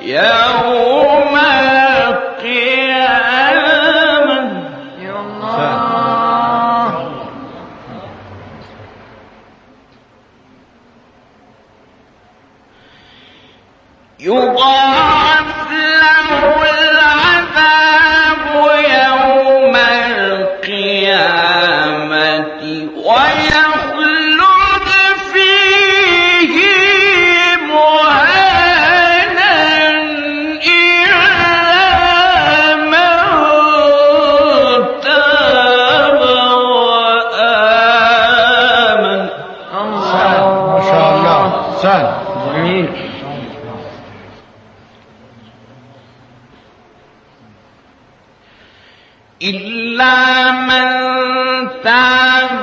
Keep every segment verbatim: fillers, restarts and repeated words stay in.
يوم القيامة يا الله يضاعف له العذاب يوم القيامة ويخلد فيه مهانا إلا من تاب وآمن. الله ما شاء الله سان جميل. إلا من تاب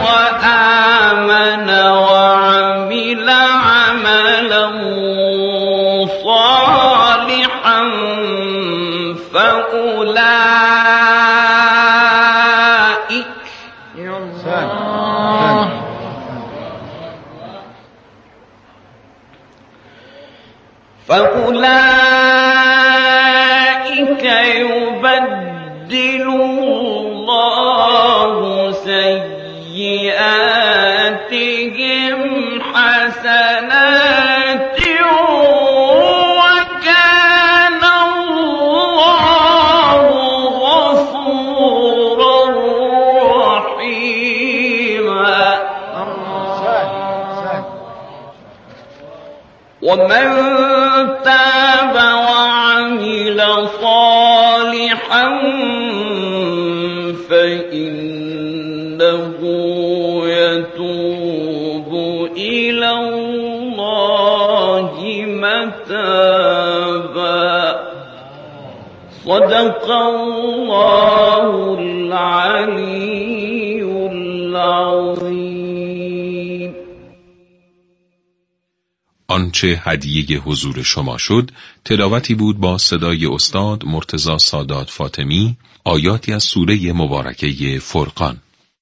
وآمن وعمل عملا صالحا فأولئك يا الله فأولئك يبدل الله سيئاتهم حسنات وكان الله غفورا رحيما. ومن تاب وعمل صالحا فإنه يتوب إلى الله متابا. صدق الله العلي العظيم. آنچه هدیه حضور شما شد تلاوتی بود با صدای استاد مرتضی سادات فاطمی، آیاتی از سوره مبارکه فرقان.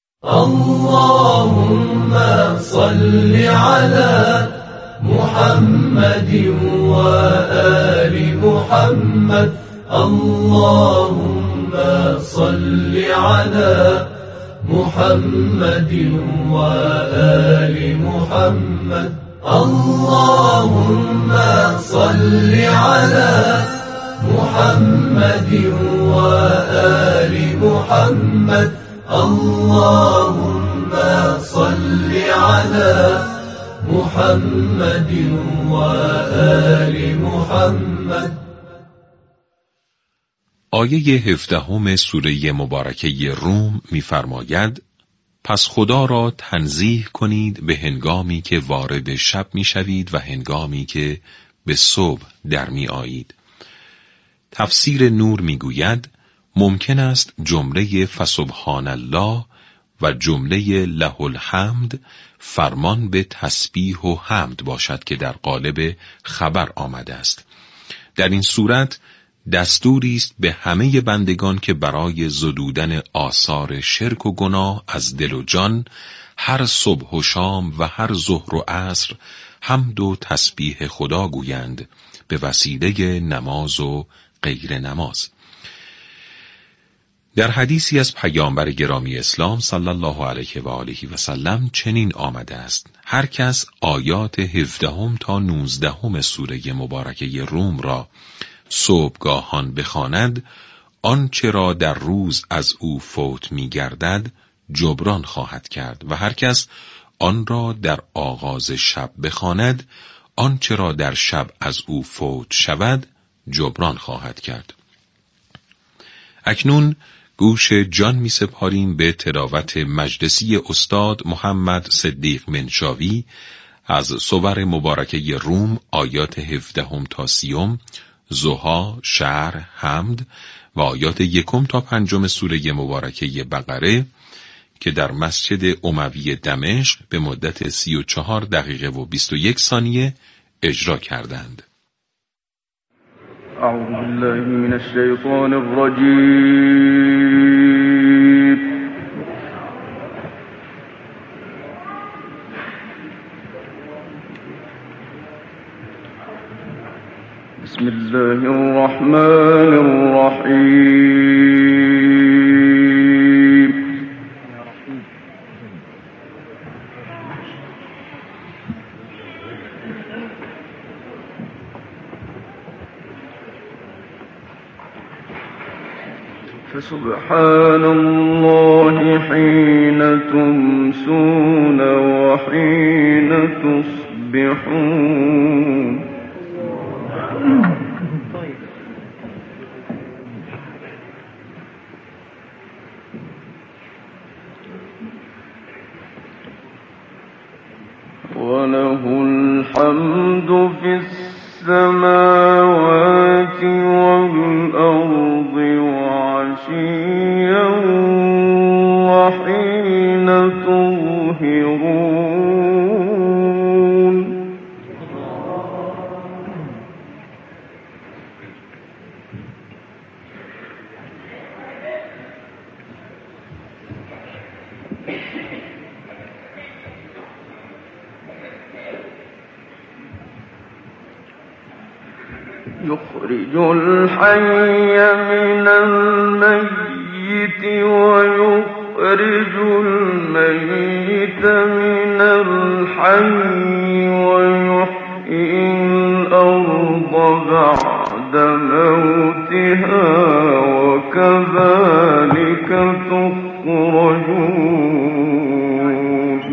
اللهم صل على محمد و آل محمد. اللهم صل على محمد و آل محمد. اللهم صل على محمد و آل محمد. اللهم صل على محمد و آل محمد. آیه هفدهم سوره مبارکه روم می‌فرماید: پس خدا را تنزیه کنید به هنگامی که وارد شب می شوید و هنگامی که به صبح در می آیید. تفسیر نور می گوید ممکن است جمله فسبحان الله و جمله له الحمد فرمان به تسبیح و حمد باشد که در قالب خبر آمده است. در این صورت دستوری است به همه بندگان که برای زدودن آثار شرک و گناه از دل و جان هر صبح و شام و هر ظهر و عصر حمد و تسبیح خدا گویند به وسیله نماز و غیر نماز. در حدیثی از پیامبر گرامی اسلام صلی الله علیه و آله و سلم چنین آمده است: هر کس آیات هفدهم تا نوزدهم سوره مبارکه روم را صبحگاهان بخواند، آنچه را در روز از او فوت می گردد جبران خواهد کرد و هر کس آن را در آغاز شب بخواند، آنچه را در شب از او فوت شود جبران خواهد کرد. اکنون گوش جان می سپاریم به تلاوت مجلسی استاد محمد صدیق منشاوی از سور مبارکه روم آیات هفدهم تا سیوم، ضحی، شرح، حمد و آیات یکم تا پنجم سوره مبارکه بقره که در مسجد اموی دمشق به مدت سی و چهار دقیقه و بیست و یک ثانیه اجرا کردند. اعوذ بالله من الشیطان الرجیم. بسم الله الرحمن الرحيم. فسبحان الله حين تمسون وحين تصبحون. وله الحمد في السماوات والأرض وعشيا وحين تظهرون. يخرج الحي من الميت ويخرج الميت من الحي ويحيي الأرض بعد موتها وكذلك تخرجون.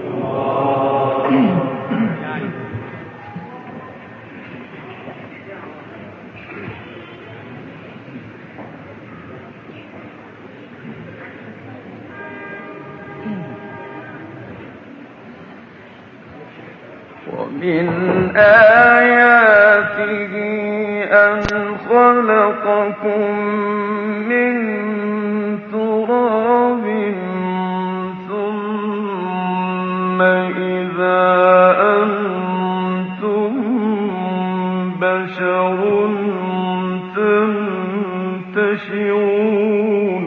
ومن آياته أن خلقكم من تراب ثم إذا أنتم بشر تنتشرون.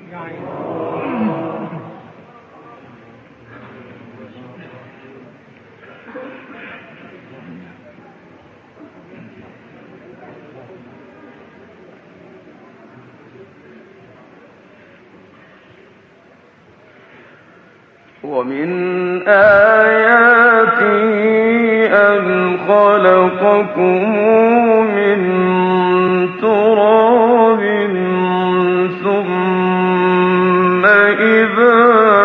ومن آياته أن خلقكم من تراب ثم إذا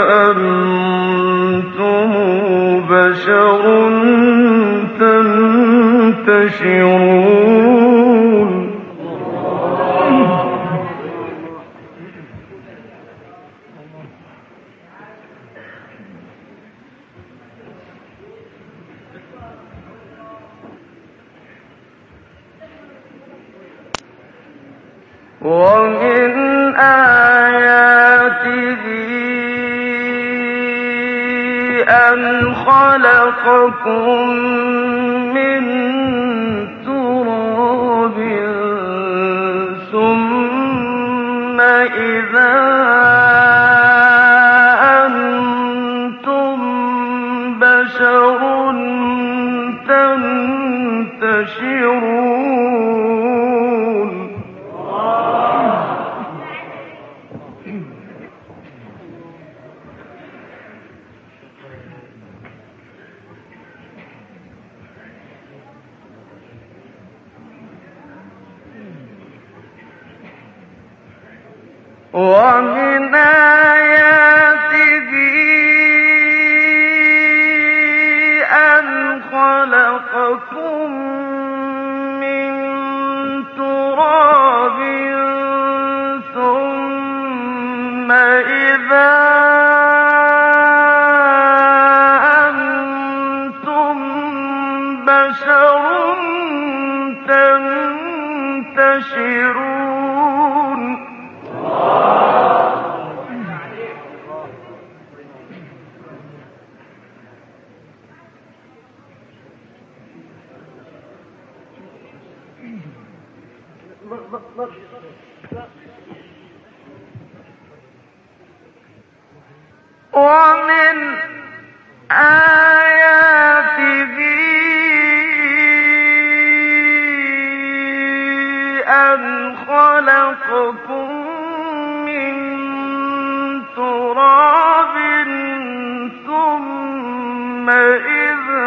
أنتم بشر تنتشرون. ومن آياته أن خلقكم من تراب ثم إذا أنتم بشر تنتشرون. ومن آياته أن خلقكم من تراب ثم إذا أنتم بشر تنتشرون. ومن آياته خلقكم من تراب ثم إذا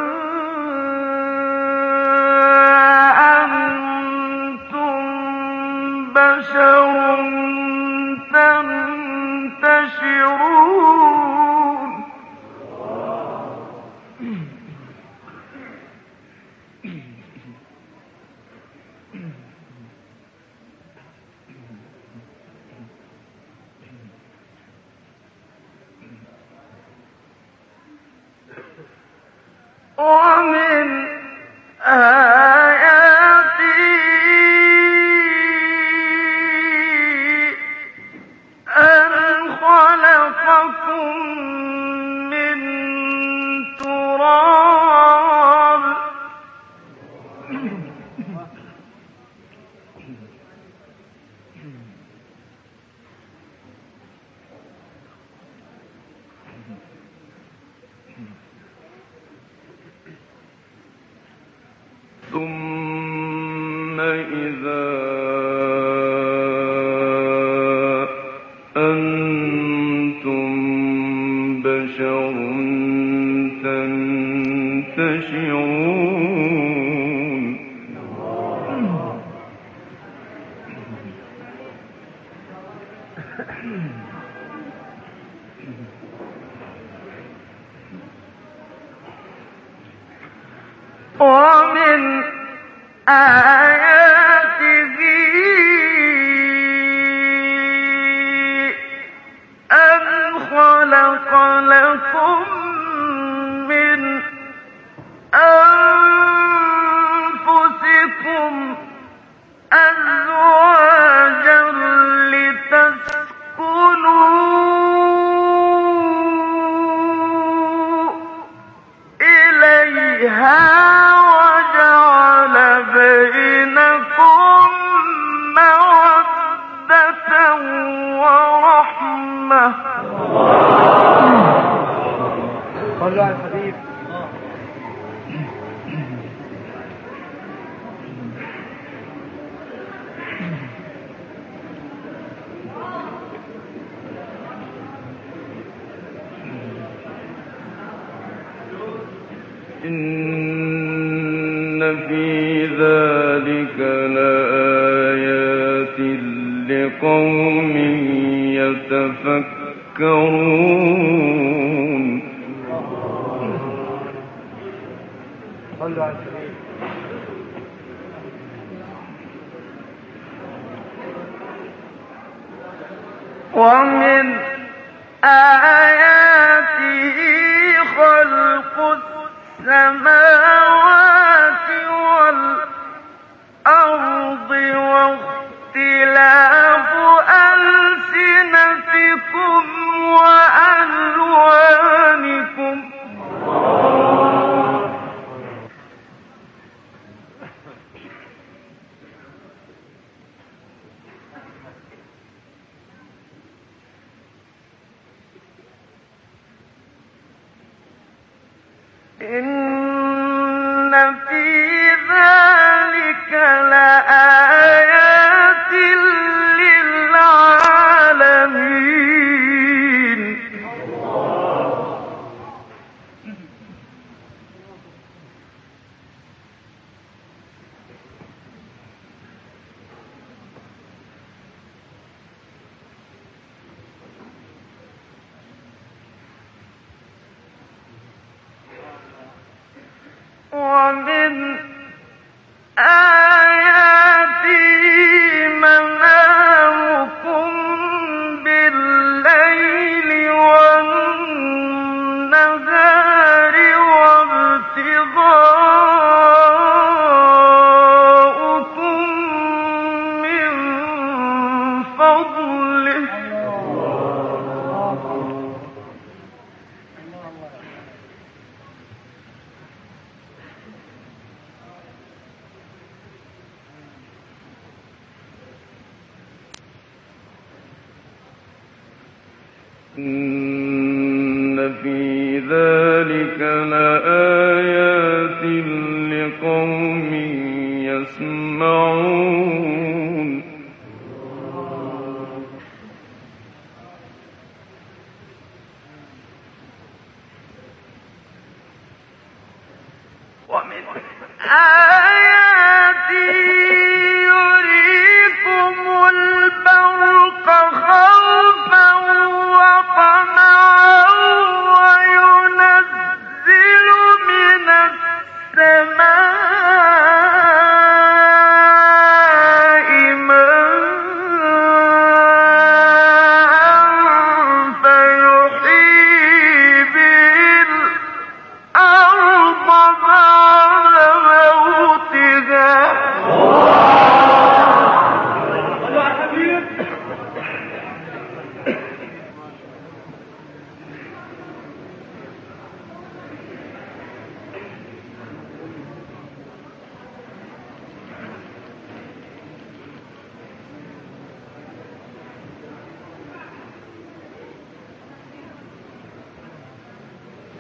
أنتم بشر تنتشرون ومن آياته أن خلقكم من تراب ثم إذا أنتم بشر تنتشرون ومن آياته أن خلق لكم من أنفسكم أزواجا لتسكنوا إليها وجعل بينكم مودة ورحمة صلوا على الحبيب. إن في ذلك لآيات لقوم يتفكرون صلوا على الحبيب. ومن آياته خلق السماوات والأرض واختلاف ألسنتكم وألوانكم إن في ذلك لآيات للعالمين ومن آياته منامكم بالليل والنهار وابتغاؤكم من فضله إن في ذلك لآيات لقوم يسمعون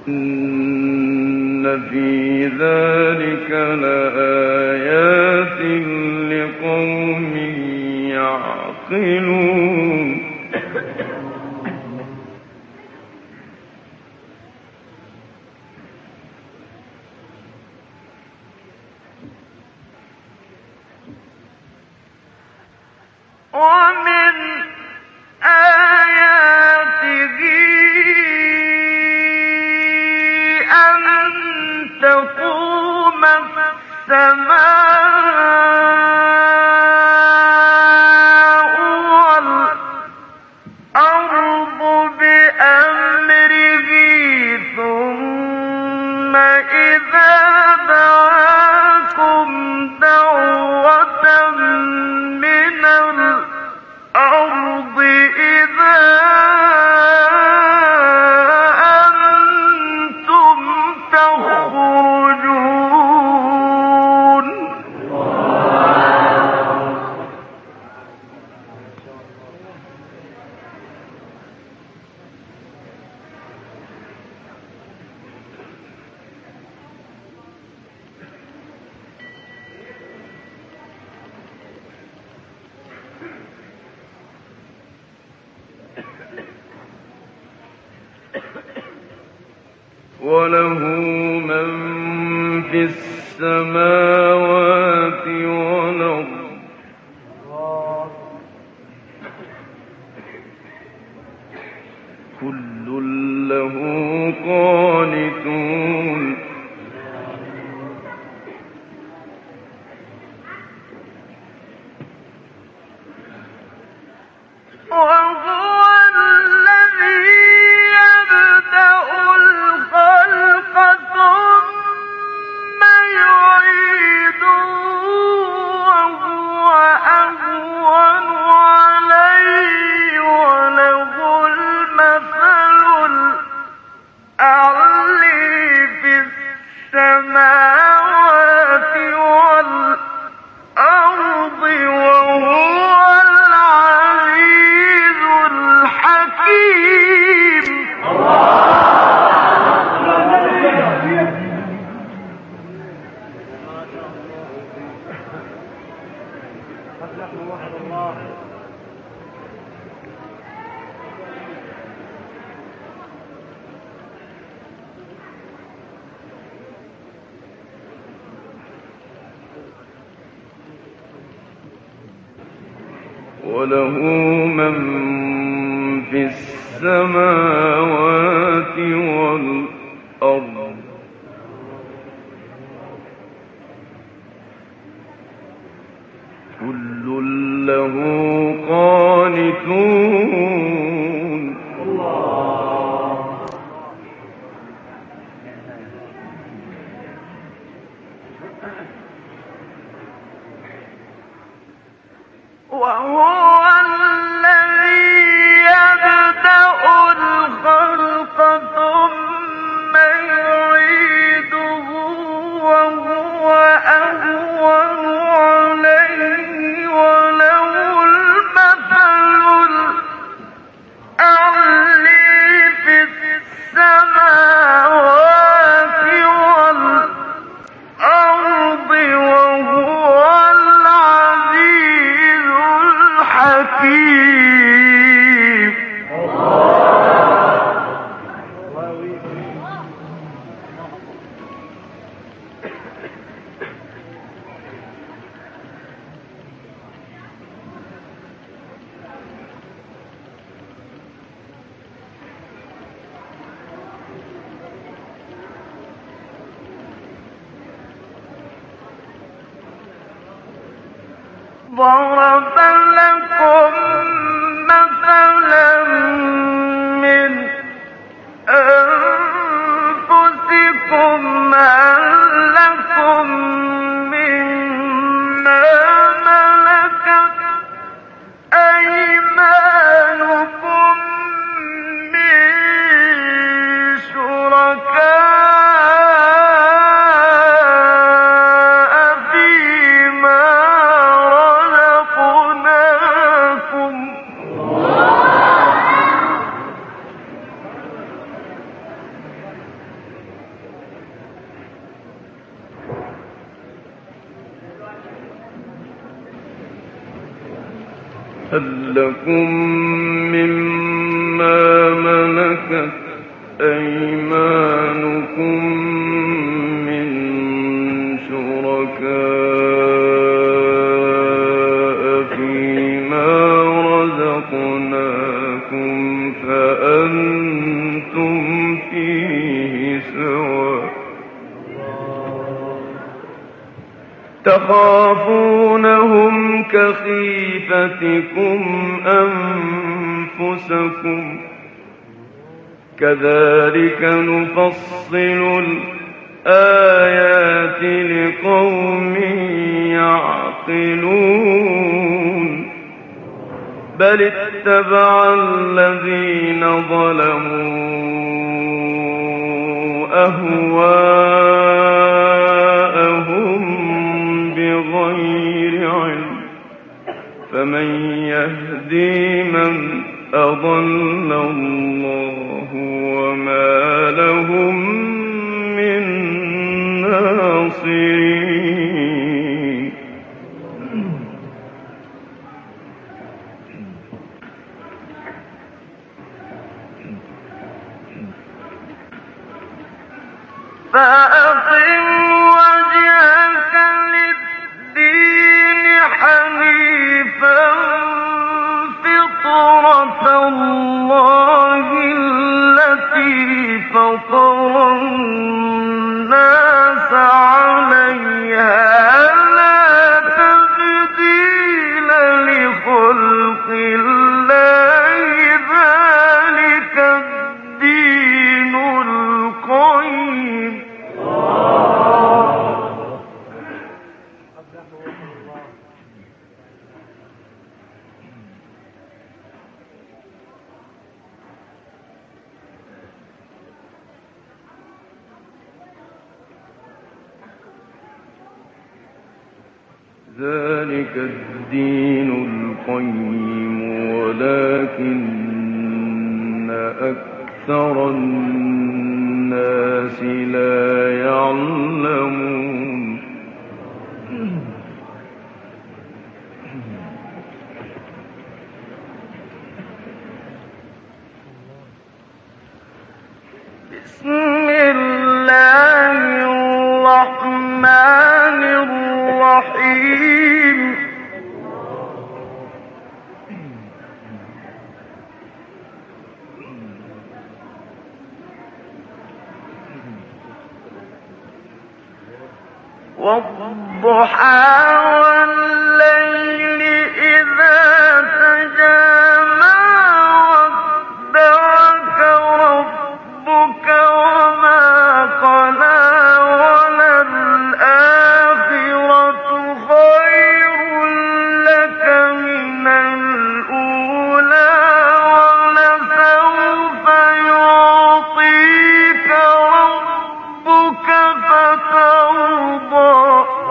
إن في ذلك لآيات لقوم يعقلون ومن آياته أن تقوم السماء والأرض بأمره ثم إذا دعاكم دعوة من الأرض إذا أنتم تخرجون وله من في السماوات والأرض كل له قانتون وهو الذي يبدأ الخلق ثم يعيده وهو أهون عليه وله المثل الأعلى في السماوات والأرض وهو العزيز الحكيم وله من في السماوات والأرض كل له قانتون وهو الذي يبدأ الخلق ثم يعيده وهو أهون عليه وله المثل الأعلى في السماوات والأرض وهو العزيز الحكيم ضرب لكم مثلا من أنفسكم هل لكم مما ملكت أيمانكم من شركاء فيما رزقناكم هل لكم مما ملكت أيمانكم من شركاء فيما رزقناكم فأنتم فيه سواء تخافونهم كخيفتكم أنفسكم كذلك نفصل الآيات لقوم يعقلون بل اتبع الذين ظلموا أهواءهم بغير علم فمن يهدي من أضل الله وما لهم من ناصرين فأقم وجهك للدين حنيفا فطرة الله التي فطر الناس عليها لا تبديل لخلق الله ذلك الدين القيم ذلك الدين القيم ولكن أكثر الناس لا يعلمون بسم الله الرحمن الرحيم والضحى والليل إذا سجى ما ودعك ربك وما قلى وللآخرة خير لك من الأولى ولسوف يعطيك ربك فترضى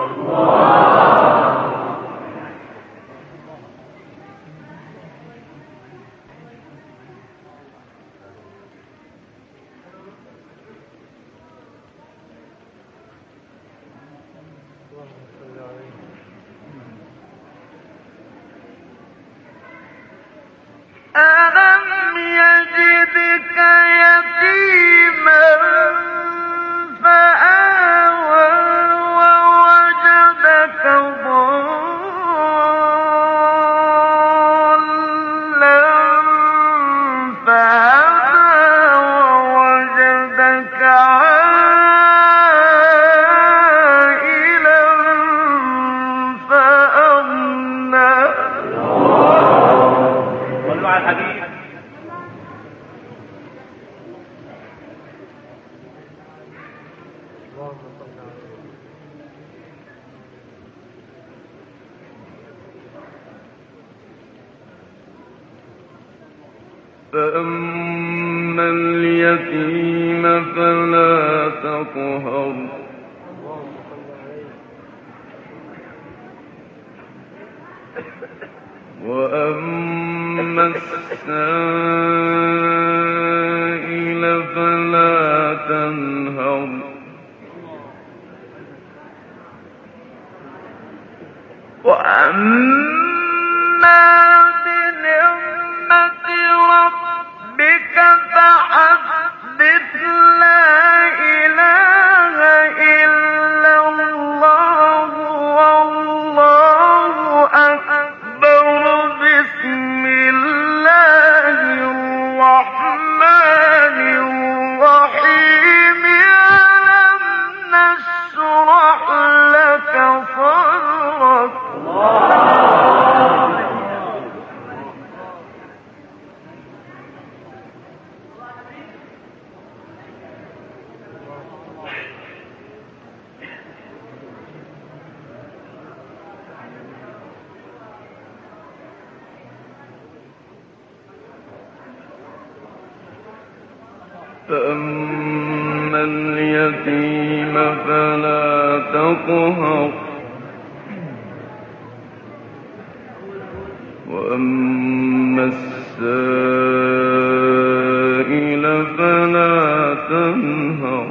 ألم يجدك يتيما فآوى ووجدك ضالا فهدى ووجدك عائلا فأغنى صلوا على الحبيب. فأما اليتيم فلا تقهر وأما السائل فلا تنهر وأما فحدث لا إله إلا الله والله أكبر بسم الله الرحمن الرحيم ألم نشرح لك صدرك فأما اليتيم فلا تقهر وأما السائل فلا تنهر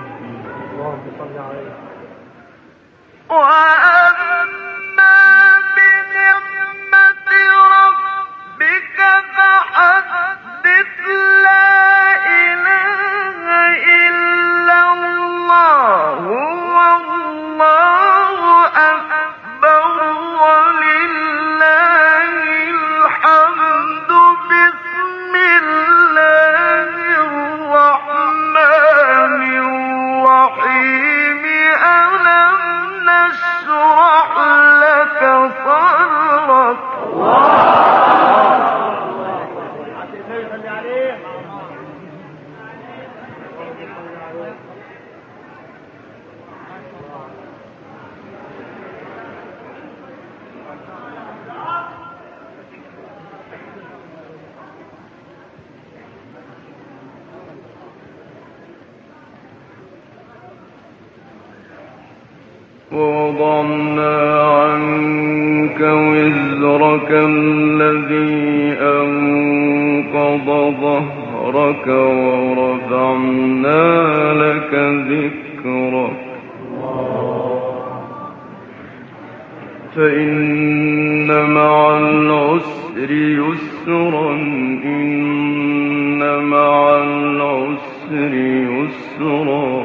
وأما بنعمة ربك فحدث لا إله إلا الله والله أكبر ولله الحمد بسم الله الرحمن الرحيم ألم نشرح لك صدرك ووضعنا عنك وزرك الذي أنقض ظهرك ورفعنا لك ذكرك فإن مع العسر يسرا إن مع العسر يسرا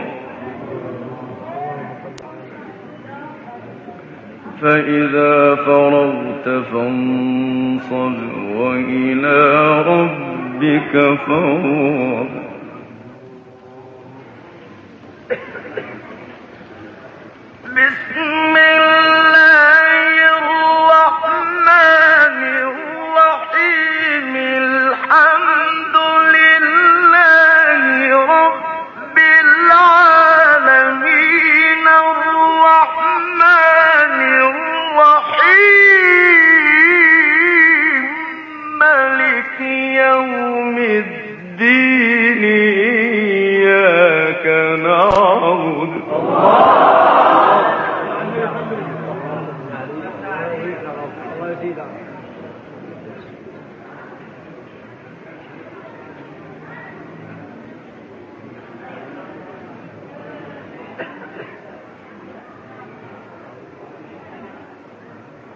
فإذا فرغت فانصب وإلى ربك فارغب بسم الله الرحمن الرحيم الحمد لله رب العالمين الرحمن الرحيم مالك يوم الدين إياك نعبد